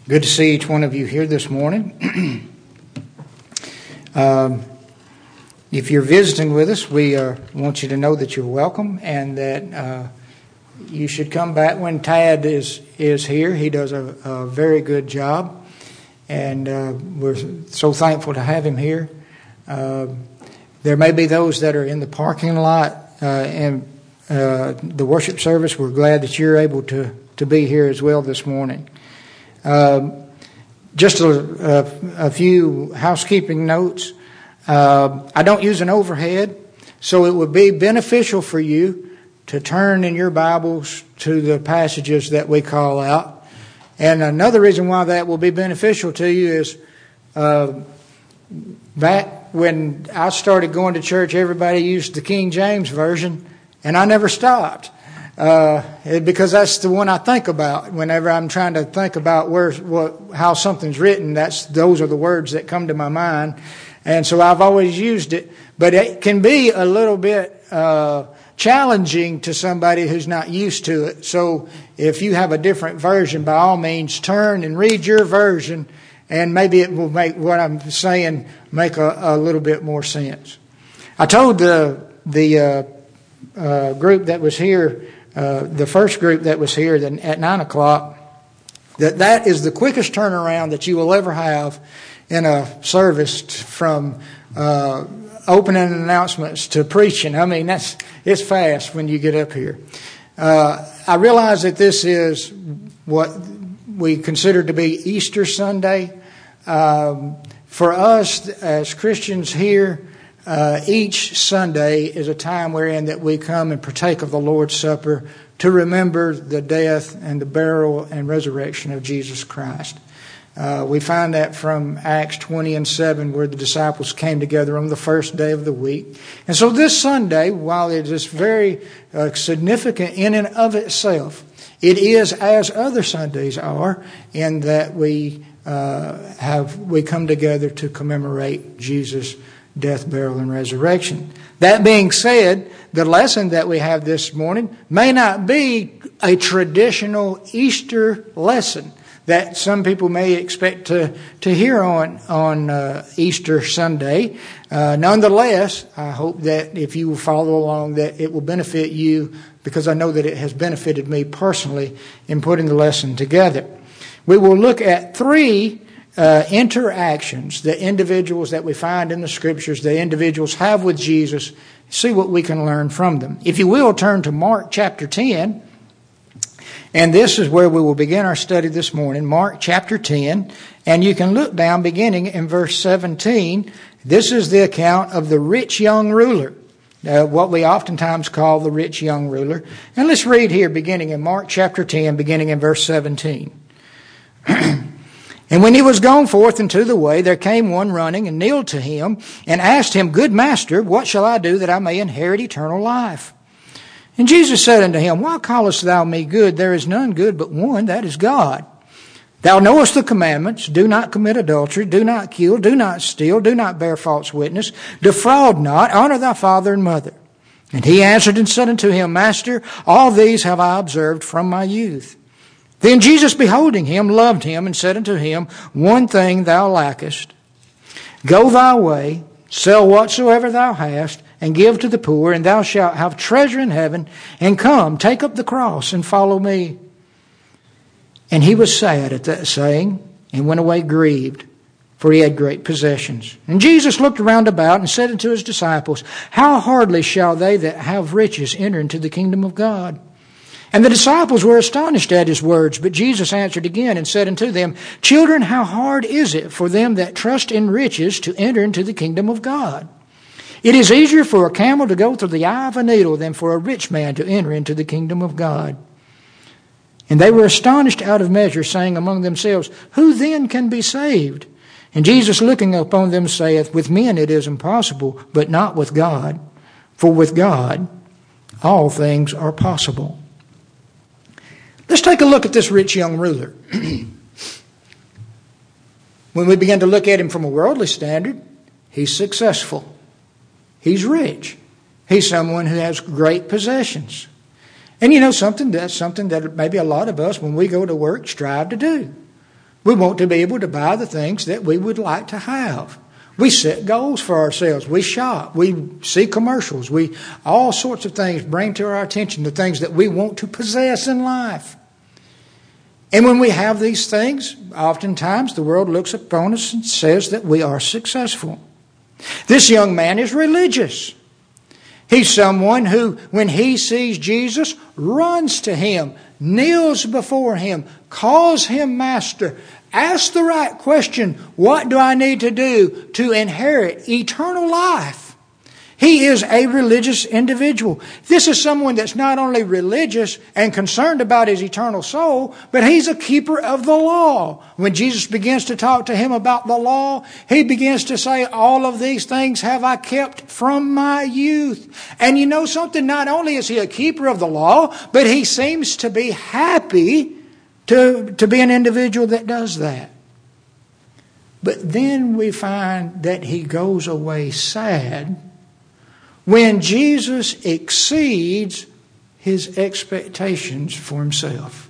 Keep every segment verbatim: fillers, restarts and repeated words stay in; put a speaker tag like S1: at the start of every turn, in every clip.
S1: Good to see each one of you here this morning. um, if you're visiting with us, we uh, want you to know that you're welcome and that uh, you should come back when Tad is, is here. He does a, a very good job, and uh, we're so thankful to have him here. Uh, there may be those that are in the parking lot uh, and uh, the worship service. We're glad that you're able to, to be here as well this morning. Uh, just a, a, a few housekeeping notes. Uh, I don't use an overhead, so it would be beneficial for you to turn in your Bibles to the passages that we call out. And another reason why that will be beneficial to you is uh, back when I started going to church, everybody used the King James Version, and I never stopped. Uh, because that's the one I think about whenever I'm trying to think about where, what, how something's written. That's those are the words that come to my mind, and so I've always used it. But it can be a little bit uh, challenging to somebody who's not used to it. So if you have a different version, by all means, turn and read your version, and maybe it will make what I'm saying make a, a little bit more sense. I told the the uh, uh, group that was here. Uh, the first group that was here then at nine o'clock, that that is the quickest turnaround that you will ever have in a service t- from uh, opening announcements to preaching. I mean, that's it's fast when you get up here. Uh, I realize that this is what we consider to be Easter Sunday. Um, for us as Christians here, Uh, each Sunday is a time wherein that we come and partake of the Lord's Supper to remember the death and the burial and resurrection of Jesus Christ. Uh, we find that from Acts twenty and seven, where the disciples came together on the first day of the week. And so this Sunday, while it is very uh, significant in and of itself, it is as other Sundays are, in that we uh, have we come together to commemorate Jesus' death, burial, and resurrection. That being said, the lesson that we have this morning may not be a traditional Easter lesson that some people may expect to, to hear on, on uh, Easter Sunday. Uh, nonetheless, I hope that if you will follow along, that it will benefit you, because I know that it has benefited me personally in putting the lesson together. We will look at three Uh, interactions that individuals that we find in the Scriptures, the individuals have with Jesus, see what we can learn from them. If you will, turn to Mark chapter ten, and this is where we will begin our study this morning, Mark chapter ten, and you can look down beginning in verse seventeen. This is the account of the rich young ruler, uh, what we oftentimes call the rich young ruler. And let's read here beginning in Mark chapter ten, beginning in verse seventeen. And when he was gone forth into the way, there came one running and kneeled to him and asked him, Good master, what shall I do that I may inherit eternal life? And Jesus said unto him, Why callest thou me good? There is none good but one, that is God. Thou knowest the commandments, do not commit adultery, do not kill, do not steal, do not bear false witness, defraud not, honor thy father and mother. And he answered and said unto him, Master, all these have I observed from my youth. Then Jesus, beholding him, loved him, and said unto him, One thing thou lackest. Go thy way, sell whatsoever thou hast, and give to the poor, and thou shalt have treasure in heaven. And come, take up the cross, and follow me. And he was sad at that saying, and went away grieved, for he had great possessions. And Jesus looked round about, and said unto his disciples, How hardly shall they that have riches enter into the kingdom of God? And the disciples were astonished at his words. But Jesus answered again and said unto them, Children, how hard is it for them that trust in riches to enter into the kingdom of God? It is easier for a camel to go through the eye of a needle than for a rich man to enter into the kingdom of God. And they were astonished out of measure, saying among themselves, Who then can be saved? And Jesus, looking upon them, saith, With men it is impossible, but not with God. For with God all things are possible. Let's take a look at this rich young ruler. When we begin to look at him from a worldly standard, he's successful. He's rich. He's someone who has great possessions. And you know something, that's something that maybe a lot of us, when we go to work, strive to do. We want to be able to buy the things that we would like to have. We set goals for ourselves. We shop. We see commercials. We all sorts of things bring to our attention the things that we want to possess in life. And when we have these things, oftentimes the world looks upon us and says that we are successful. This young man is religious. He's someone who, when he sees Jesus, runs to him, kneels before him, calls him master, asks the right question, what do I need to do to inherit eternal life? He is a religious individual. This is someone that's not only religious and concerned about his eternal soul, but he's a keeper of the law. When Jesus begins to talk to him about the law, he begins to say, all of these things have I kept from my youth. And you know something? Not only is he a keeper of the law, but he seems to be happy to, to be an individual that does that. But then we find that he goes away sad when Jesus exceeds his expectations for himself.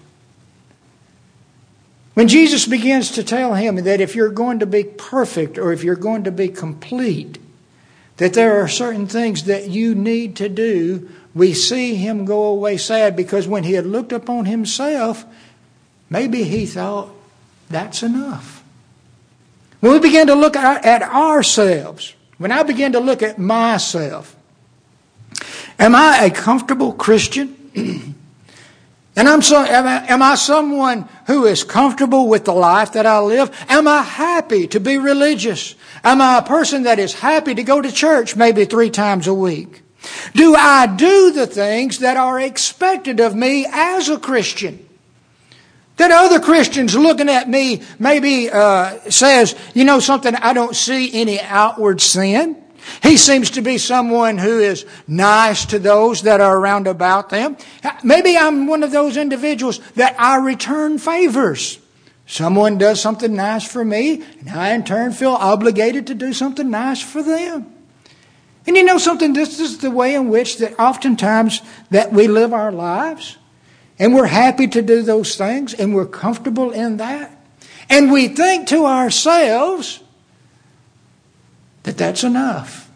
S1: When Jesus begins to tell him that if you're going to be perfect or if you're going to be complete, that there are certain things that you need to do, we see him go away sad because when he had looked upon himself, maybe he thought, that's enough. When we begin to look at ourselves, when I begin to look at myself, am I a comfortable Christian? And I'm so, am I, am I someone who is comfortable with the life that I live? Am I happy to be religious? Am I a person that is happy to go to church maybe three times a week? Do I do the things that are expected of me as a Christian? That other Christians looking at me maybe uh, says, you know something, I don't see any outward sin. He seems to be someone who is nice to those that are around about them. Maybe I'm one of those individuals that I return favors. Someone does something nice for me, and I in turn feel obligated to do something nice for them. And you know something, this is the way in which that oftentimes that we live our lives. And we're happy to do those things, and we're comfortable in that. And we think to ourselves that that's enough.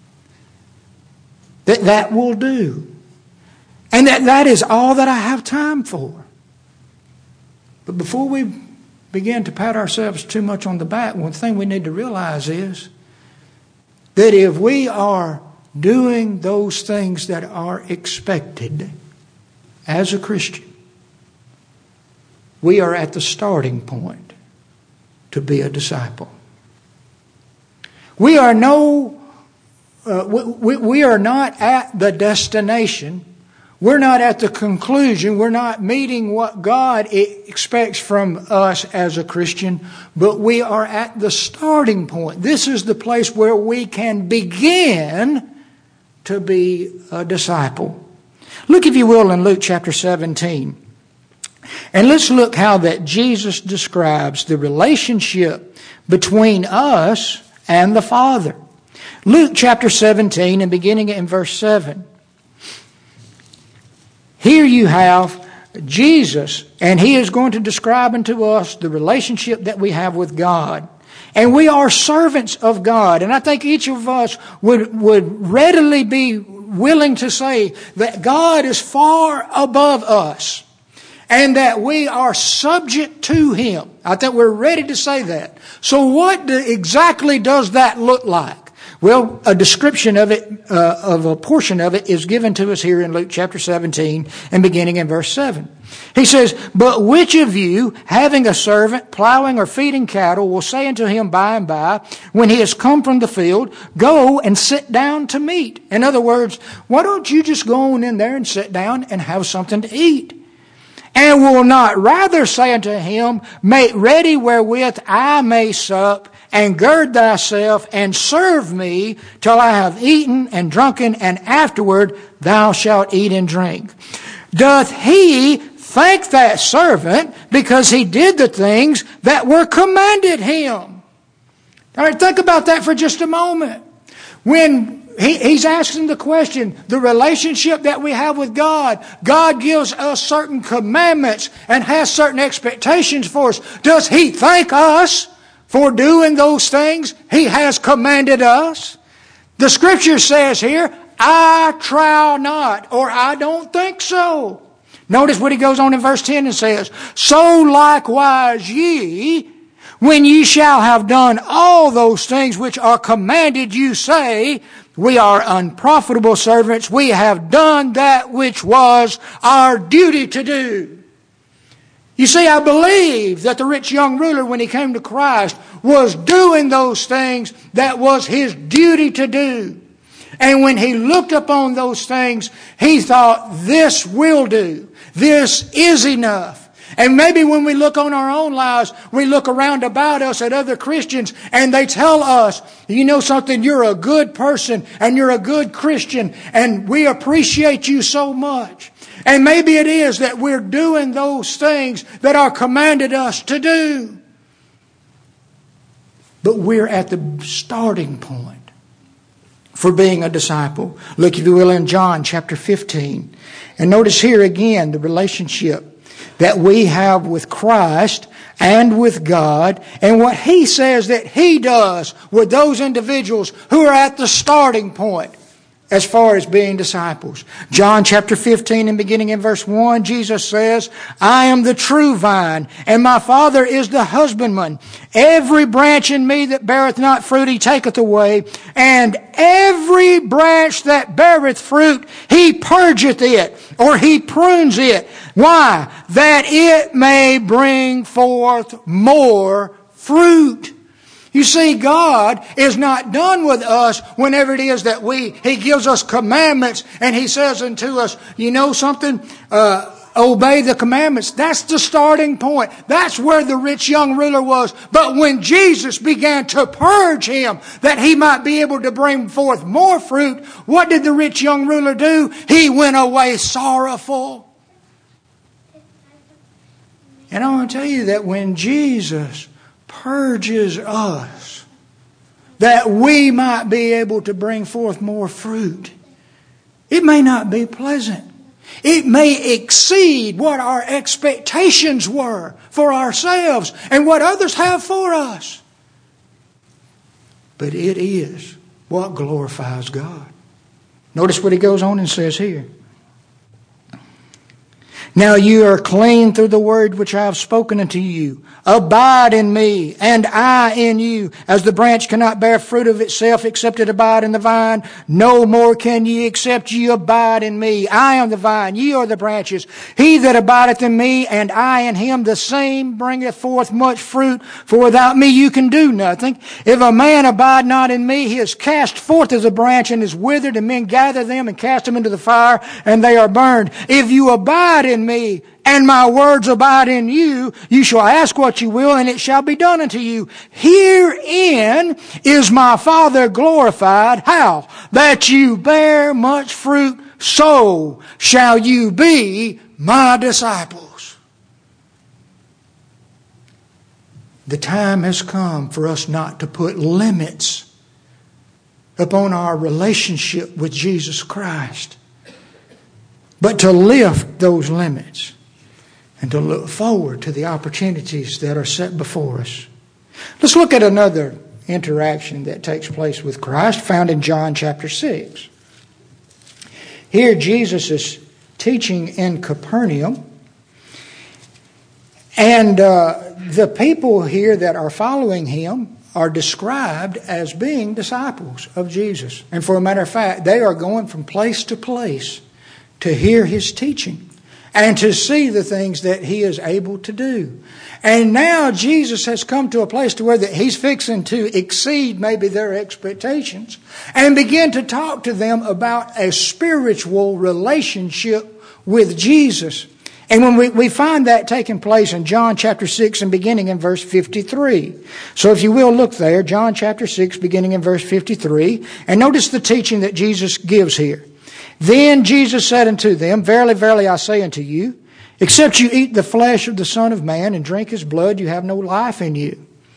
S1: That that will do. And that that is all that I have time for. But before we begin to pat ourselves too much on the back, one thing we need to realize is that if we are doing those things that are expected as a Christian, we are at the starting point to be a disciple. We are no, uh, we, we are not at the destination. We're not at the conclusion. We're not meeting what God expects from us as a Christian, but we are at the starting point. This is the place where we can begin to be a disciple. Look, if you will, in Luke chapter seventeen. And let's look how that Jesus describes the relationship between us and the Father. Luke chapter seventeen and beginning in verse seven. Here you have Jesus, and He is going to describe unto us the relationship that we have with God. And we are servants of God. And I think each of us would, would readily be willing to say that God is far above us and that we are subject to Him. I think we're ready to say that. So what do, exactly does that look like? Well, a description of it, uh, of a portion of it is given to us here in Luke chapter seventeen and beginning in verse seven. He says, "But which of you, having a servant plowing or feeding cattle, will say unto him by and by, when he has come from the field, go and sit down to meat?" In other words, why don't you just go on in there and sit down and have something to eat? "And will not rather say unto him, make ready wherewith I may sup, and gird thyself, and serve me till I have eaten and drunken, and afterward thou shalt eat and drink? Doth he thank that servant because he did the things that were commanded him?" All right, think about that for just a moment. When he, he's asking the question, the relationship that we have with God. God gives us certain commandments and has certain expectations for us. Does He thank us for doing those things He has commanded us? The Scripture says here, I trow not, or I don't think so. Notice what he goes on in verse ten and says, so likewise ye, when ye shall have done all those things which are commanded you, say, we are unprofitable servants, we have done that which was our duty to do. You see, I believe that the rich young ruler, when he came to Christ, was doing those things that was his duty to do. And when he looked upon those things, he thought, this will do. This is enough. And maybe when we look on our own lives, we look around about us at other Christians and they tell us, you know something, you're a good person and you're a good Christian and we appreciate you so much. And maybe it is that we're doing those things that are commanded us to do. But we're at the starting point for being a disciple. Look, if you will, in John chapter fifteen. And notice here again the relationship that we have with Christ and with God, and what He says that He does with those individuals who are at the starting point as far as being disciples. John chapter fifteen and beginning in verse one, Jesus says, I am the true vine, and my Father is the husbandman. Every branch in me that beareth not fruit, He taketh away, and every branch that beareth fruit, He purgeth it, or He prunes it. Why? That it may bring forth more fruit. You see, God is not done with us whenever it is that we, He gives us commandments and He says unto us, you know something, uh, obey the commandments. That's the starting point. That's where the rich young ruler was. But when Jesus began to purge him that he might be able to bring forth more fruit, what did the rich young ruler do? He went away sorrowful. And I want to tell you that when Jesus purges us, that we might be able to bring forth more fruit, it may not be pleasant. It may exceed what our expectations were for ourselves and what others have for us. But it is what glorifies God. Notice what he goes on and says here. Now you are clean through the word which I have spoken unto you. Abide in me, and I in you. As the branch cannot bear fruit of itself except it abide in the vine, no more can ye except ye abide in me. I am the vine, ye are the branches. He that abideth in me, and I in him, the same bringeth forth much fruit. For without me you can do nothing. If a man abide not in me, he is cast forth as a branch and is withered, and men gather them and cast them into the fire, and they are burned. If you abide in me, and my words abide in you, you shall ask what you will, and it shall be done unto you. Herein is my Father glorified. How? That you bear much fruit, so shall you be my disciples. The time has come for us not to put limits upon our relationship with Jesus Christ, but to lift those limits and to look forward to the opportunities that are set before us. Let's look at another interaction that takes place with Christ found in John chapter six. Here Jesus is teaching in Capernaum, and uh, the people here that are following Him are described as being disciples of Jesus. And for a matter of fact, they are going from place to place to hear His teaching and to see the things that He is able to do. And now Jesus has come to a place to where that He's fixing to exceed maybe their expectations and begin to talk to them about a spiritual relationship with Jesus. And when we, we find that taking place in John chapter six and beginning in verse fifty-three. So if you will look there, John chapter six beginning in verse fifty-three, and notice the teaching that Jesus gives here. Then Jesus said unto them, Verily, verily, I say unto you, except you eat the flesh of the Son of Man and drink His blood, you have no life in you.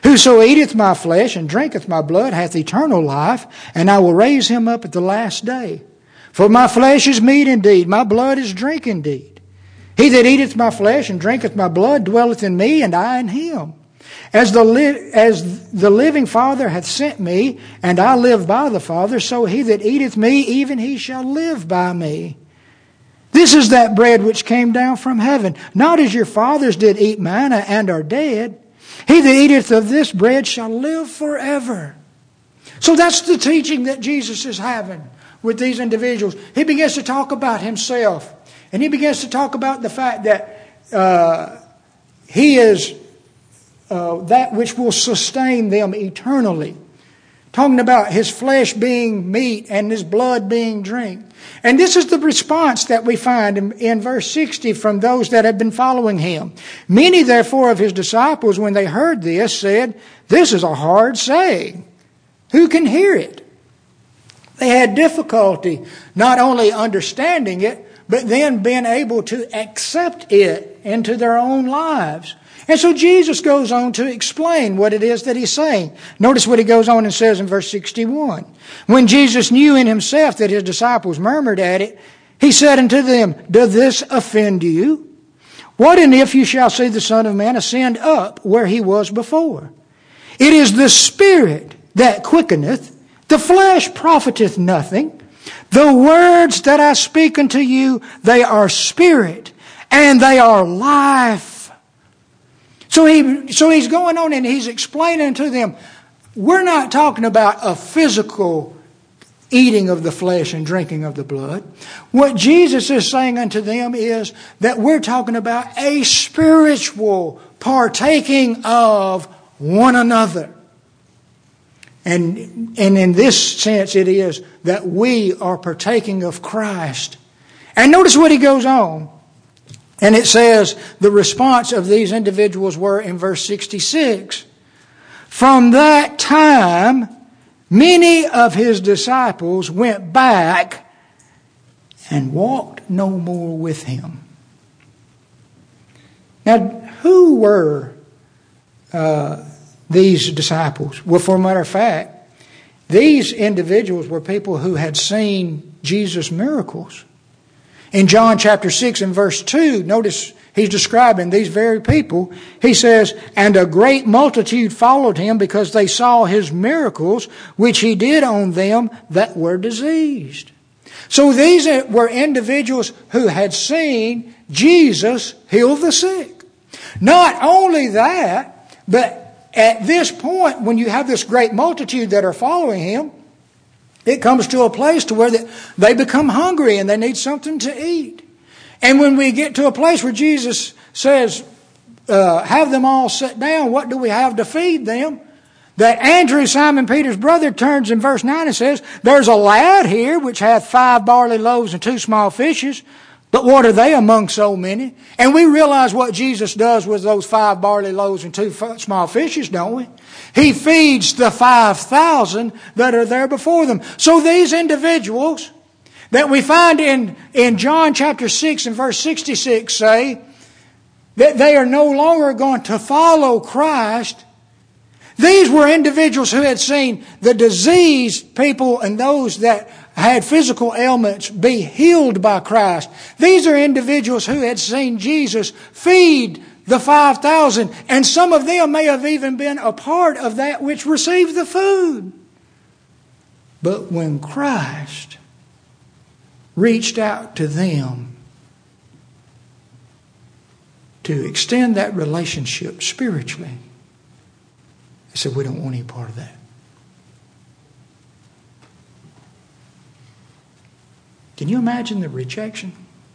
S1: Whoso eateth my flesh and drinketh my blood hath eternal life, and I will raise him up at the last day. For my flesh is meat indeed, my blood is drink indeed. He that eateth my flesh and drinketh my blood dwelleth in me, and I in him. As the, li- as the living Father hath sent me, and I live by the Father, so he that eateth me, even he shall live by me. This is that bread which came down from heaven, not as your fathers did eat manna and are dead. He that eateth of this bread shall live forever. So that's the teaching that Jesus is having with these individuals. He begins to talk about himself. And he begins to talk about the fact that uh, he is uh, that which will sustain them eternally. Talking about his flesh being meat and his blood being drink. And this is the response that we find in, in verse sixty from those that had been following him. Many therefore of his disciples, when they heard this, said, "This is a hard saying. Who can hear it?" They had difficulty not only understanding it, but then being able to accept it into their own lives. And so Jesus goes on to explain what it is that he's saying. Notice what he goes on and says in verse sixty-one. When Jesus knew in himself that his disciples murmured at it, he said unto them, "Doth this offend you? What and if you shall see the Son of Man ascend up where he was before? It is the Spirit that quickeneth, the flesh profiteth nothing. The words that I speak unto you, they are spirit, and they are life." So he, so he's going on and he's explaining to them, we're not talking about a physical eating of the flesh and drinking of the blood. What Jesus is saying unto them is that we're talking about a spiritual partaking of one another. And, and in this sense it is that we are partaking of Christ. And notice what he goes on. And it says the response of these individuals were in verse sixty-six. From that time, many of his disciples went back and walked no more with him. Now, who were uh, these disciples? Well, for a matter of fact, these individuals were people who had seen Jesus' miracles. In John chapter six and verse two, notice he's describing these very people. He says, "And a great multitude followed him because they saw his miracles, which he did on them that were diseased." So these were individuals who had seen Jesus heal the sick. Not only that, but at this point, when you have this great multitude that are following him, it comes to a place to where they become hungry and they need something to eat. And when we get to a place where Jesus says, uh, have them all sit down, what do we have to feed them? That Andrew, Simon Peter's brother, turns in verse nine and says, "There's a lad here which hath five barley loaves and two small fishes. But what are they among so many?" And we realize what Jesus does with those five barley loaves and two small fishes, don't we? He feeds the five thousand that are there before them. So these individuals that we find in, in John chapter six and verse sixty-six say that they are no longer going to follow Christ. These were individuals who had seen the diseased people and those that had physical ailments be healed by Christ. These are individuals who had seen Jesus feed the five thousand, and some of them may have even been a part of that which received the food. But when Christ reached out to them to extend that relationship spiritually, they said, "We don't want any part of that." Can you imagine the rejection?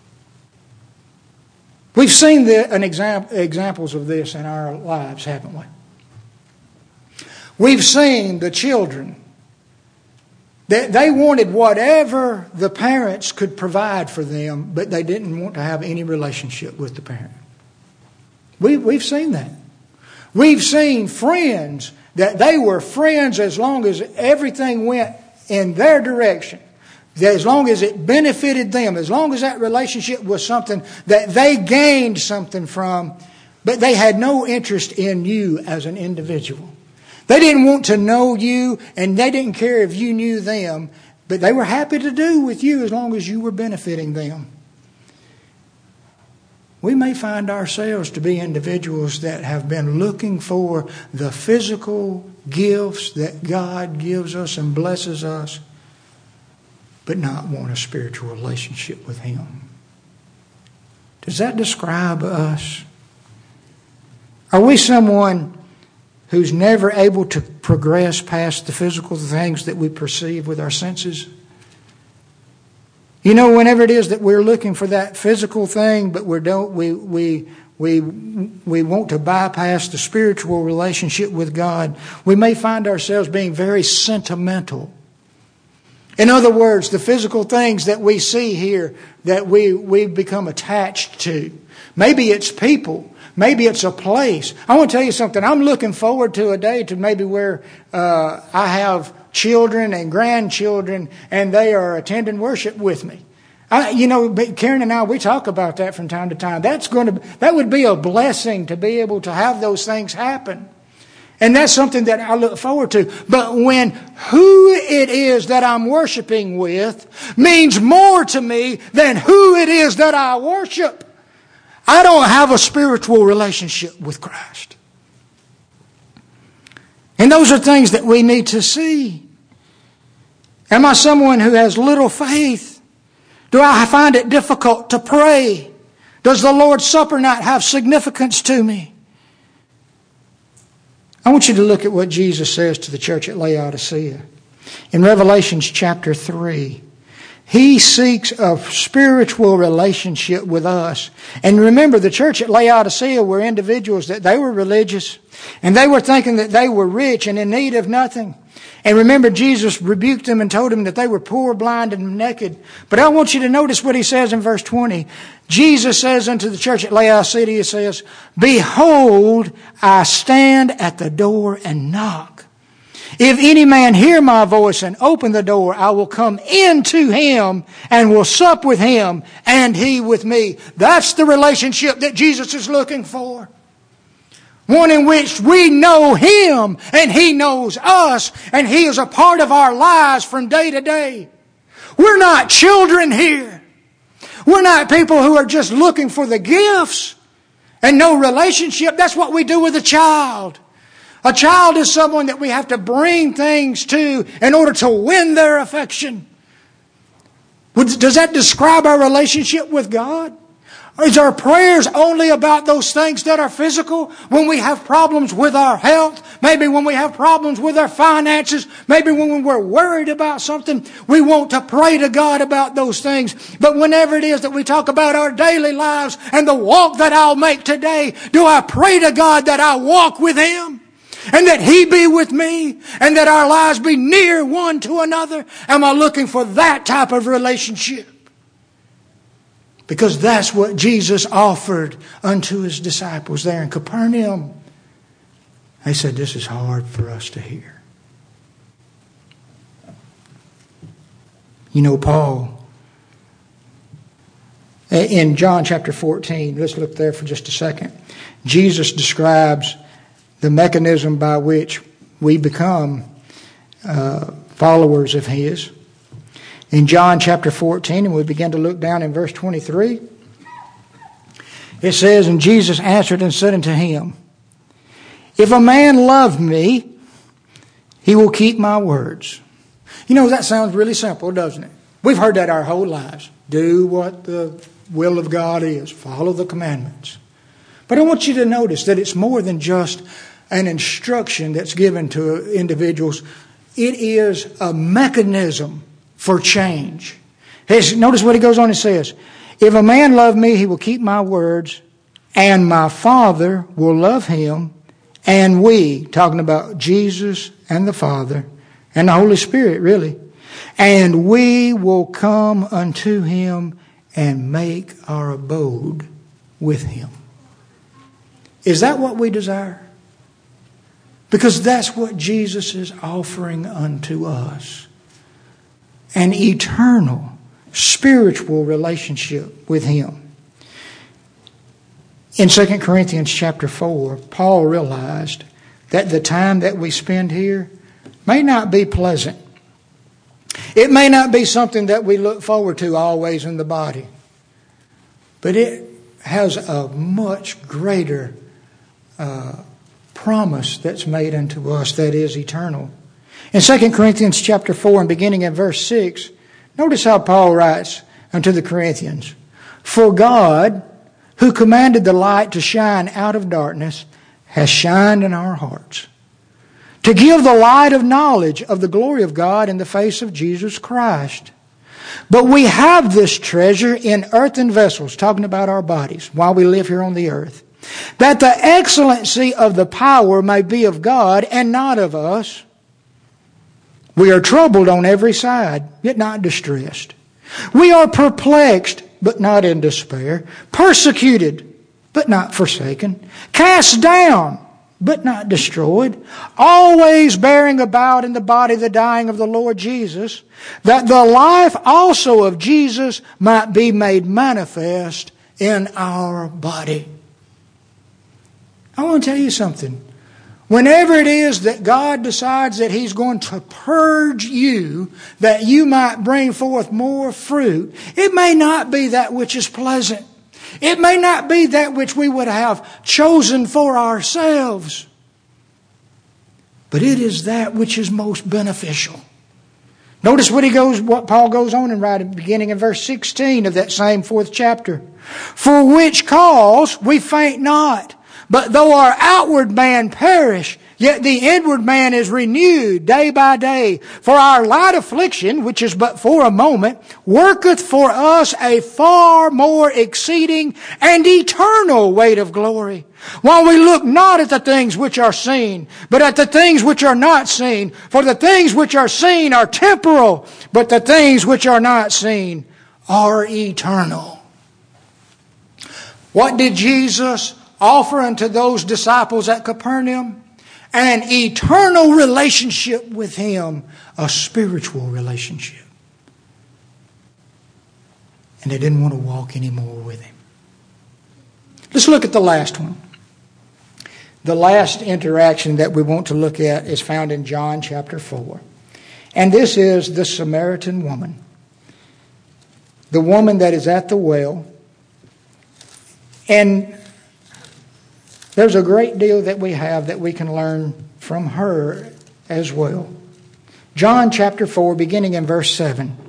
S1: We've seen the, an exam, examples of this in our lives, haven't we? We've seen the children that they wanted whatever the parents could provide for them, but they didn't want to have any relationship with the parent. We, we've seen that. We've seen friends that they were friends as long as everything went in their direction. As long as it benefited them, as long as that relationship was something that they gained something from, but they had no interest in you as an individual. They didn't want to know you, and they didn't care if you knew them, but they were happy to do with you as long as you were benefiting them. We may find ourselves to be individuals that have been looking for the physical gifts that God gives us and blesses us, but not want a spiritual relationship with Him. Does that describe us? Are we someone who's never able to progress past the physical things that we perceive with our senses? You know, whenever it is that we're looking for that physical thing, but we don't, we we we we want to bypass the spiritual relationship with God, we may find ourselves being very sentimental. In other words, the physical things that we see here that we we become attached to. Maybe it's people. Maybe it's a place. I want to tell you something. I'm looking forward to a day to maybe where uh, I have children and grandchildren and they are attending worship with me. I, you know, Karen and I, we talk about that from time to time. That's going to, that would be a blessing to be able to have those things happen. And that's something that I look forward to. But when who it is that I'm worshiping with means more to me than who it is that I worship, I don't have a spiritual relationship with Christ. And those are things that we need to see. Am I someone who has little faith? Do I find it difficult to pray? Does the Lord's Supper not have significance to me? I want you to look at what Jesus says to the church at Laodicea. In Revelation chapter three, He seeks a spiritual relationship with us. And remember, the church at Laodicea were individuals that they were religious. And they were thinking that they were rich and in need of nothing. And remember, Jesus rebuked them and told them that they were poor, blind, and naked. But I want you to notice what He says in verse twenty. Jesus says unto the church at Laodicea, He says, Behold, I stand at the door and knock. If any man hear my voice and open the door, I will come into him and will sup with him and he with me. That's the relationship that Jesus is looking for. One in which we know Him and He knows us and He is a part of our lives from day to day. We're not children here. We're not people who are just looking for the gifts and no relationship. That's what we do with a child. A child is someone that we have to bring things to in order to win their affection. Does that describe our relationship with God? Is our prayers only about those things that are physical? When we have problems with our health, maybe when we have problems with our finances, maybe when we're worried about something, we want to pray to God about those things. But whenever it is that we talk about our daily lives and the walk that I'll make today, do I pray to God that I walk with Him? And that He be with me? And that our lives be near one to another? Am I looking for that type of relationship? Because that's what Jesus offered unto His disciples there in Capernaum. They said, this is hard for us to hear. You know, Paul, in John chapter fourteen, let's look there for just a second. Jesus describes the mechanism by which we become uh, followers of His. In John chapter fourteen, and we begin to look down in verse twenty-three, it says, And Jesus answered and said unto him, If a man love me, he will keep my words. You know, that sounds really simple, doesn't it? We've heard that our whole lives. Do what the will of God is. Follow the commandments. But I want you to notice that it's more than just an instruction that's given to individuals. It is a mechanism for change. Notice what he goes on and says. If a man love me, he will keep my words, and my Father will love him, and we, talking about Jesus and the Father, and the Holy Spirit, really, and we will come unto him and make our abode with him. Is that what we desire? Because that's what Jesus is offering unto us. An eternal, spiritual relationship with Him. In Second Corinthians chapter four, Paul realized that the time that we spend here may not be pleasant. It may not be something that we look forward to always in the body. But it has a much greater uh, promise that's made unto us that is eternal. In Second Corinthians chapter four and beginning at verse six, notice how Paul writes unto the Corinthians, "For God, who commanded the light to shine out of darkness, has shined in our hearts, to give the light of knowledge of the glory of God in the face of Jesus Christ. But we have this treasure in earthen vessels," talking about our bodies, while we live here on the earth, "that the excellency of the power may be of God and not of us. We are troubled on every side, yet not distressed. We are perplexed, but not in despair. Persecuted, but not forsaken. Cast down, but not destroyed. Always bearing about in the body the dying of the Lord Jesus, that the life also of Jesus might be made manifest in our body." I want to tell you something. Whenever it is that God decides that He's going to purge you, that you might bring forth more fruit, it may not be that which is pleasant. It may not be that which we would have chosen for ourselves. But it is that which is most beneficial. Notice what he goes, what Paul goes on and write at the beginning in verse sixteen of that same fourth chapter. "For which cause we faint not. But though our outward man perish, yet the inward man is renewed day by day. For our light affliction, which is but for a moment, worketh for us a far more exceeding and eternal weight of glory. While we look not at the things which are seen, but at the things which are not seen. For the things which are seen are temporal, but the things which are not seen are eternal." What did Jesus offer unto those disciples at Capernaum? An eternal relationship with Him, a spiritual relationship. And they didn't want to walk anymore with Him. Let's look at the last one. The last interaction that we want to look at is found in John chapter four. And this is the Samaritan woman. The woman that is at the well. And there's a great deal that we have that we can learn from her as well. John chapter four, beginning in verse seven.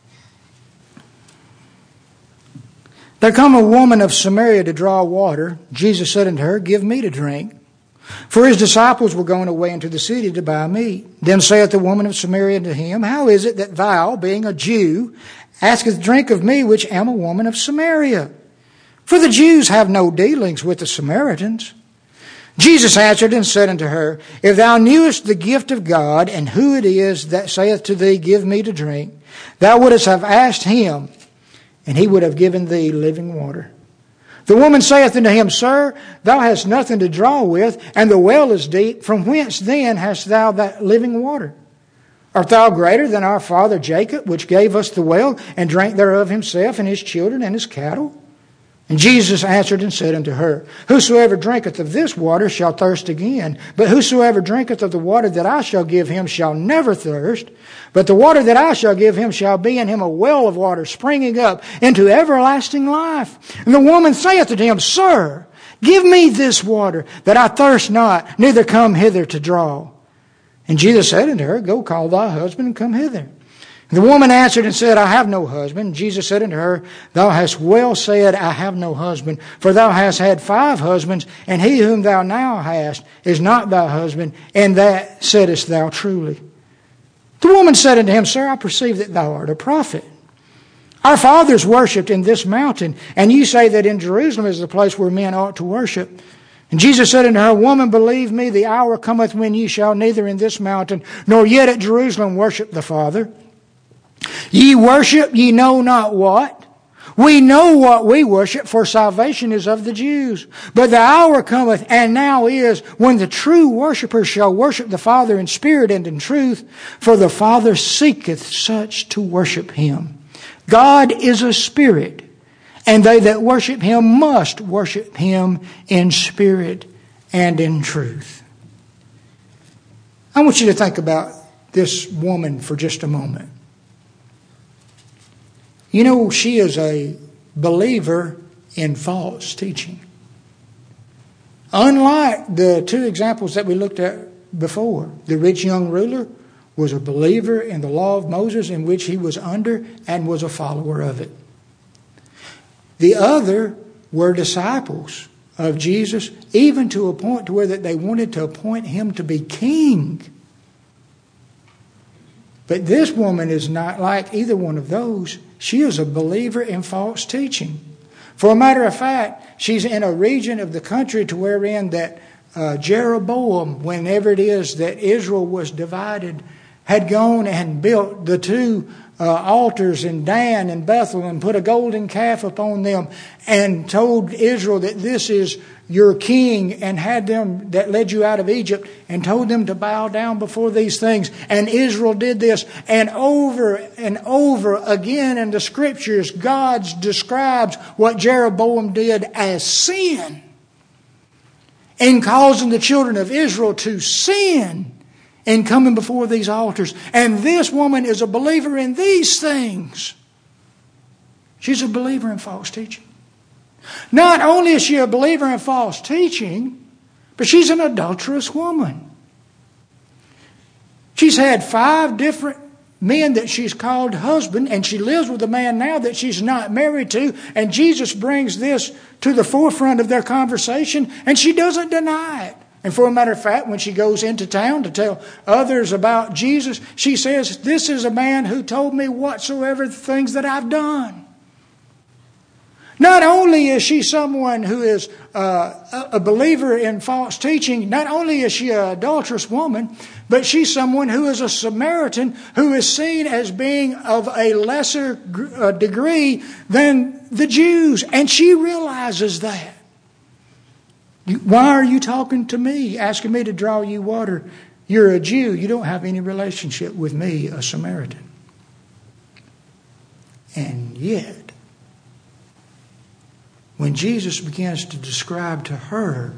S1: "There come a woman of Samaria to draw water. Jesus said unto her, Give me to drink. For his disciples were going away into the city to buy meat. Then saith the woman of Samaria unto him, How is it that thou, being a Jew, askest drink of me, which am a woman of Samaria? For the Jews have no dealings with the Samaritans. Jesus answered and said unto her, If thou knewest the gift of God, and who it is that saith to thee, Give me to drink, thou wouldst have asked him, and he would have given thee living water. The woman saith unto him, Sir, thou hast nothing to draw with, and the well is deep. From whence then hast thou that living water? Art thou greater than our father Jacob, which gave us the well, and drank thereof himself, and his children, and his cattle? And Jesus answered and said unto her, Whosoever drinketh of this water shall thirst again. But whosoever drinketh of the water that I shall give him shall never thirst. But the water that I shall give him shall be in him a well of water springing up into everlasting life. And the woman saith unto him, Sir, give me this water, that I thirst not, neither come hither to draw. And Jesus said unto her, Go call thy husband and come hither. The woman answered and said, I have no husband. Jesus said unto her, Thou hast well said, I have no husband. For thou hast had five husbands, and he whom thou now hast is not thy husband, and that saidest thou truly. The woman said unto him, Sir, I perceive that thou art a prophet. Our fathers worshipped in this mountain, and ye say that in Jerusalem is the place where men ought to worship. And Jesus said unto her, Woman, believe me, the hour cometh when ye shall neither in this mountain, nor yet at Jerusalem worship the Father. Ye worship ye know not what. We know what we worship, for salvation is of the Jews. But the hour cometh, and now is, when the true worshippers shall worship the Father in spirit and in truth, for the Father seeketh such to worship him. God is a spirit, and they that worship him must worship him in spirit and in truth. I want you to think about this woman for just a moment. You know, she is a believer in false teaching. Unlike the two examples that we looked at before, the rich young ruler was a believer in the law of Moses in which he was under and was a follower of it. The other were disciples of Jesus, even to a point to where that they wanted to appoint him to be king. But this woman is not like either one of those. She is a believer in false teaching. For a matter of fact, she's in a region of the country to wherein that uh, Jeroboam, whenever it is that Israel was divided, had gone and built the two uh, altars in Dan and Bethel and put a golden calf upon them and told Israel that this is your king, and had them that led you out of Egypt, and told them to bow down before these things. And Israel did this, and over and over again in the scriptures, God describes what Jeroboam did as sin, in causing the children of Israel to sin in coming before these altars. And this woman is a believer in these things. She's a believer in false teaching. Not only is she a believer in false teaching, but she's an adulterous woman. She's had five different men that she's called husband, and she lives with a man now that she's not married to, and Jesus brings this to the forefront of their conversation, and she doesn't deny it. And for a matter of fact, when she goes into town to tell others about Jesus, she says, "This is a man who told me whatsoever things that I've done." Not only is she someone who is uh, a believer in false teaching, not only is she an adulterous woman, but she's someone who is a Samaritan who is seen as being of a lesser uh, degree than the Jews. And she realizes that. Why are you talking to me, asking me to draw you water? You're a Jew. You don't have any relationship with me, a Samaritan. And yet, when Jesus begins to describe to her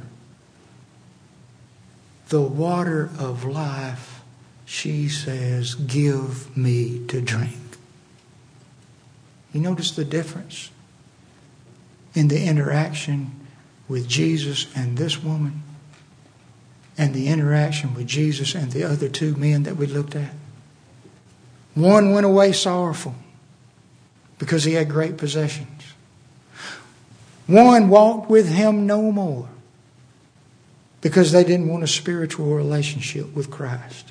S1: the water of life, she says, "Give me to drink." You notice the difference in the interaction with Jesus and this woman, and the interaction with Jesus and the other two men that we looked at? One went away sorrowful because he had great possessions. One walked with him no more because they didn't want a spiritual relationship with Christ.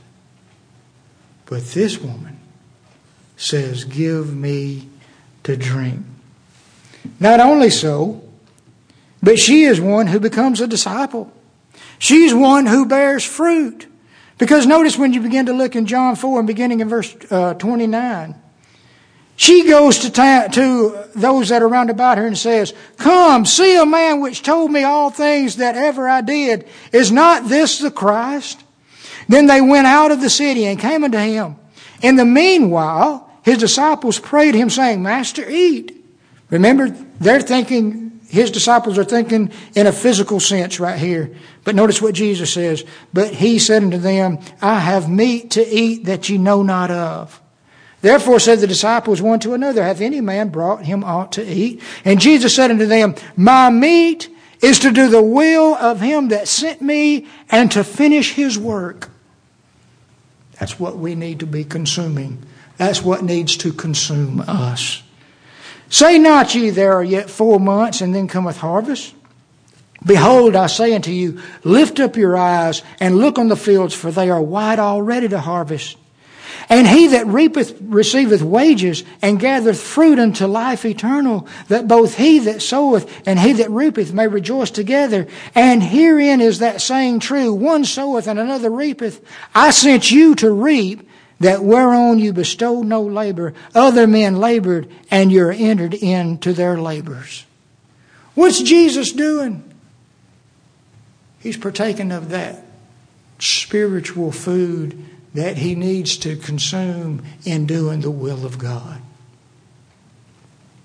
S1: But this woman says, "Give me to drink." Not only so, but she is one who becomes a disciple. She's one who bears fruit. Because notice when you begin to look in John four and beginning in verse uh, twenty-nine, she goes to, ta- to those that are round about her and says, "Come, see a man which told me all things that ever I did. Is not this the Christ?" Then they went out of the city and came unto him. In the meanwhile, his disciples prayed him, saying, "Master, eat." Remember, they're thinking, his disciples are thinking in a physical sense right here. But notice what Jesus says. "But he said unto them, I have meat to eat that ye know not of." Therefore said the disciples one to another, "Hath any man brought him aught to eat?" And Jesus said unto them, "My meat is to do the will of him that sent me and to finish his work." That's what we need to be consuming. That's what needs to consume us. "Say not ye, there are yet four months, and then cometh harvest? Behold, I say unto you, lift up your eyes and look on the fields, for they are white already to harvest. And he that reapeth receiveth wages, and gathereth fruit unto life eternal, that both he that soweth and he that reapeth may rejoice together. And herein is that saying true, one soweth and another reapeth. I sent you to reap that whereon you bestowed no labor. Other men labored, and you're entered into their labors." What's Jesus doing? He's partaking of that spiritual food that he needs to consume in doing the will of God.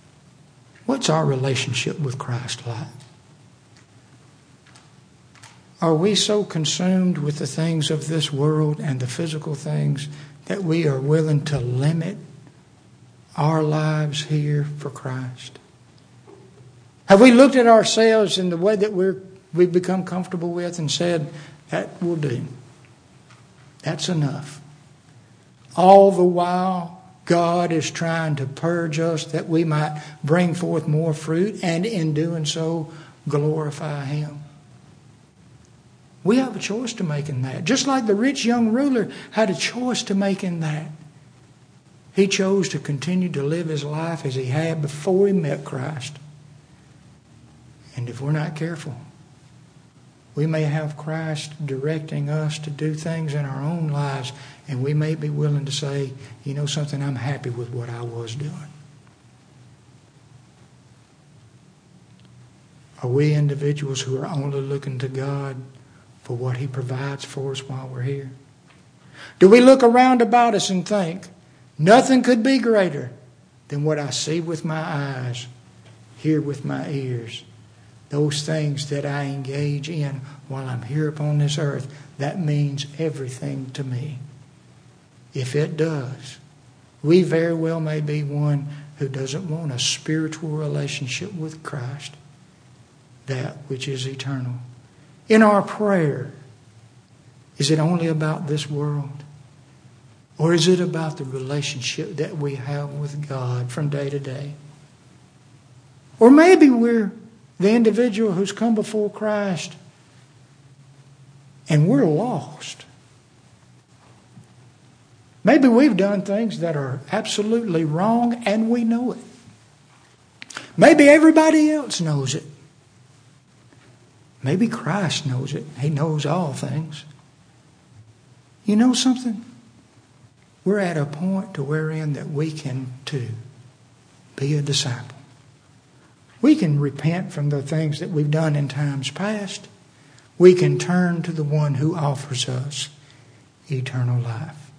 S1: What's our relationship with Christ like? Are we so consumed with the things of this world and the physical things that we are willing to limit our lives here for Christ? Have we looked at ourselves in the way that we're, we've become comfortable with and said, that will do. That's enough. All the while, God is trying to purge us that we might bring forth more fruit, and in doing so, glorify Him. We have a choice to make in that. Just like the rich young ruler had a choice to make in that. He chose to continue to live his life as he had before he met Christ. And if we're not careful, we may have Christ directing us to do things in our own lives, and we may be willing to say, you know something, I'm happy with what I was doing. Are we individuals who are only looking to God for what He provides for us while we're here? Do we look around about us and think, nothing could be greater than what I see with my eyes, hear with my ears? Those things that I engage in while I'm here upon this earth, that means everything to me. If it does, we very well may be one who doesn't want a spiritual relationship with Christ, that which is eternal. In our prayer, is it only about this world? Or is it about the relationship that we have with God from day to day? Or maybe we're the individual who's come before Christ and we're lost. Maybe we've done things that are absolutely wrong and we know it. Maybe everybody else knows it. Maybe Christ knows it. He knows all things. You know something? We're at a point to wherein that we can too be a disciple. We can repent from the things that we've done in times past. We can turn to the one who offers us eternal life.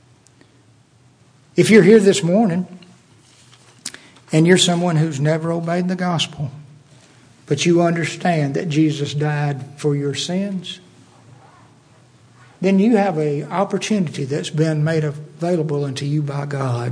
S1: If you're here this morning and you're someone who's never obeyed the gospel, but you understand that Jesus died for your sins, then you have an opportunity that's been made available unto you by God,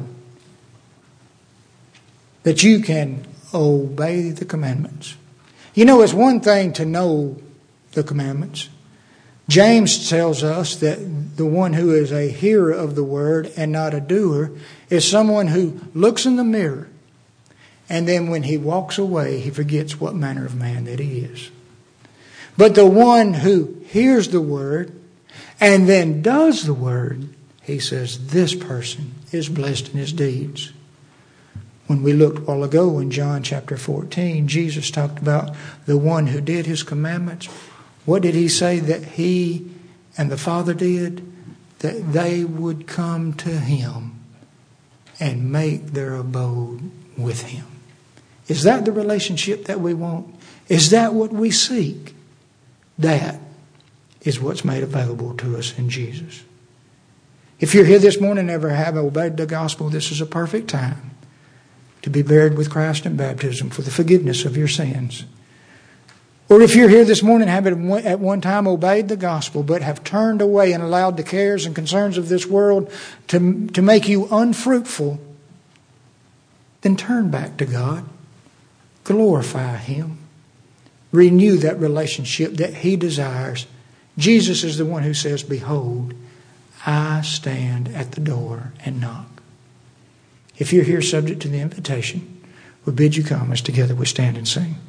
S1: that you can obey the commandments. You know, it's one thing to know the commandments. James tells us that the one who is a hearer of the word and not a doer is someone who looks in the mirror, and then when he walks away, he forgets what manner of man that he is. But the one who hears the word and then does the word, he says, this person is blessed in his deeds. When we looked a while ago in John chapter fourteen, Jesus talked about the one who did His commandments. What did He say that He and the Father did? That they would come to Him and make their abode with Him. Is that the relationship that we want? Is that what we seek? That is what's made available to us in Jesus. If you're here this morning and never have obeyed the gospel, this is a perfect time to be buried with Christ in baptism for the forgiveness of your sins. Or if you're here this morning having at one time obeyed the gospel but have turned away and allowed the cares and concerns of this world to, to make you unfruitful, then turn back to God. Glorify Him. Renew that relationship that He desires. Jesus is the one who says, behold, I stand at the door and knock. If you're here subject to the invitation, we bid you come as together we stand and sing.